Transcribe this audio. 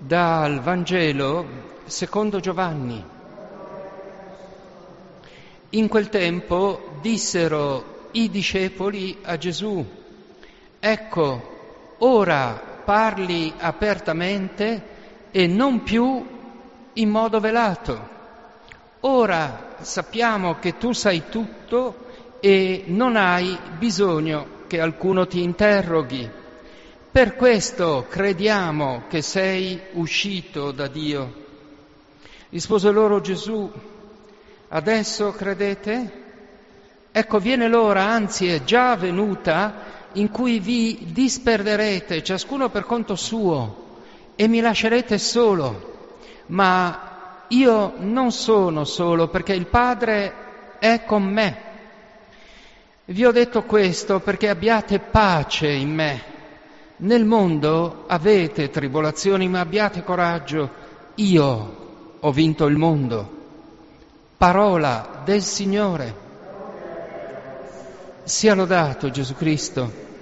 Dal Vangelo secondo Giovanni. In quel tempo dissero i discepoli a Gesù: «Ecco, ora parli apertamente e non più in modo velato. Ora sappiamo che tu sai tutto e non hai bisogno che alcuno ti interroghi. Per questo crediamo che sei uscito da Dio». Rispose loro Gesù: «Adesso credete? Ecco, viene l'ora, anzi è già venuta, in cui vi disperderete, ciascuno per conto suo, e mi lascerete solo. Ma io non sono solo, perché il Padre è con me. Vi ho detto questo perché abbiate pace in me. Nel mondo avete tribolazioni, ma abbiate coraggio, io ho vinto il mondo». Parola del Signore. Sia lodato Gesù Cristo.